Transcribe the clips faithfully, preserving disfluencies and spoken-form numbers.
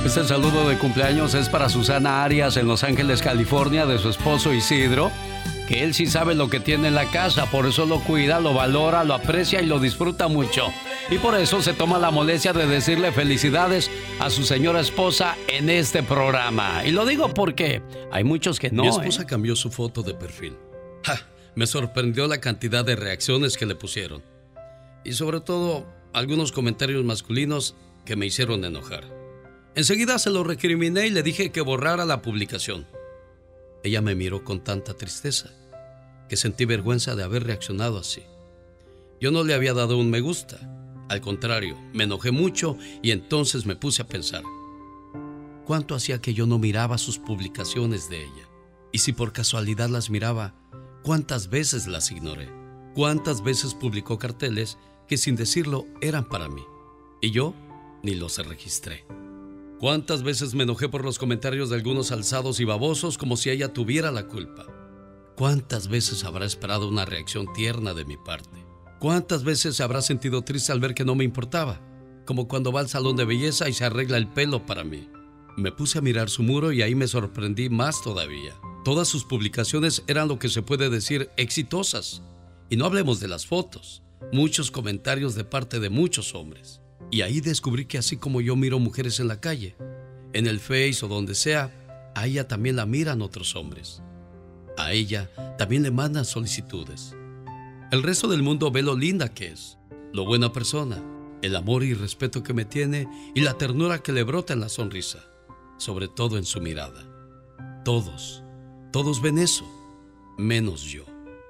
Este saludo de cumpleaños es para Susana Arias en Los Ángeles, California, de su esposo Isidro, que él sí sabe lo que tiene en la casa, por eso lo cuida, lo valora, lo aprecia y lo disfruta mucho. Y por eso se toma la molestia de decirle felicidades a su señora esposa en este programa. Y lo digo porque hay muchos que no. Mi esposa ¿eh? cambió su foto de perfil. ¡Ja! Me sorprendió la cantidad de reacciones que le pusieron. Y sobre todo, algunos comentarios masculinos que me hicieron enojar. Enseguida se lo recriminé y le dije que borrara la publicación. Ella me miró con tanta tristeza que sentí vergüenza de haber reaccionado así. Yo no le había dado un me gusta. Al contrario, me enojé mucho y entonces me puse a pensar. ¿Cuánto hacía que yo no miraba sus publicaciones de ella? Y si por casualidad las miraba, ¿cuántas veces las ignoré? ¿Cuántas veces publicó carteles que sin decirlo eran para mí? Y yo ni los registré. ¿Cuántas veces me enojé por los comentarios de algunos alzados y babosos como si ella tuviera la culpa? ¿Cuántas veces habrá esperado una reacción tierna de mi parte? ¿Cuántas veces se habrá sentido triste al ver que no me importaba? Como cuando va al salón de belleza y se arregla el pelo para mí. Me puse a mirar su muro y ahí me sorprendí más todavía. Todas sus publicaciones eran lo que se puede decir exitosas. Y no hablemos de las fotos. Muchos comentarios de parte de muchos hombres. Y ahí descubrí que así como yo miro mujeres en la calle, en el Face o donde sea, a ella también la miran otros hombres. A ella también le mandan solicitudes. El resto del mundo ve lo linda que es, lo buena persona, el amor y respeto que me tiene y la ternura que le brota en la sonrisa, sobre todo en su mirada. Todos, todos ven eso, menos yo.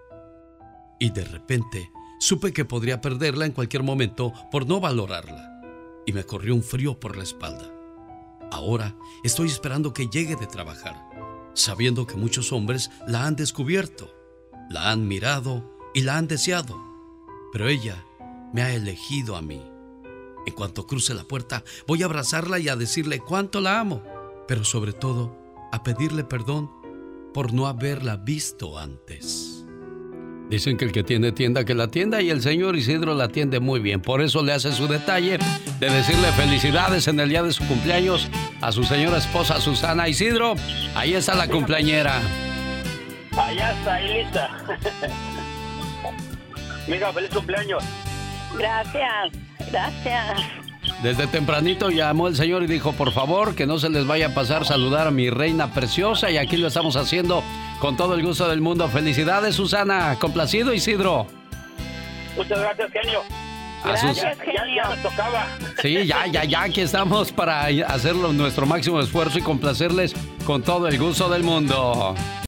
Y de repente supe que podría perderla en cualquier momento por no valorarla. Y me corrió un frío por la espalda. Ahora estoy esperando que llegue de trabajar, sabiendo que muchos hombres la han descubierto, la han mirado y la han deseado. Pero ella me ha elegido a mí. En cuanto cruce la puerta, voy a abrazarla y a decirle cuánto la amo, pero sobre todo a pedirle perdón por no haberla visto antes. Dicen que el que tiene tienda que la atienda y el señor Isidro la atiende muy bien. Por eso le hace su detalle de decirle felicidades en el día de su cumpleaños a su señora esposa Susana. Isidro, ahí está la cumpleañera. Allá está, ahí lista. Mira, feliz cumpleaños. Gracias, gracias. Desde tempranito llamó el señor y dijo, por favor, que no se les vaya a pasar saludar a mi reina preciosa, y aquí lo estamos haciendo con todo el gusto del mundo. Felicidades, Susana. Complacido, Isidro. Muchas gracias, genio. Gracias, ya, genio. Ya, ya me tocaba. Sí, ya, ya, ya, aquí estamos para hacerlo nuestro máximo esfuerzo y complacerles con todo el gusto del mundo.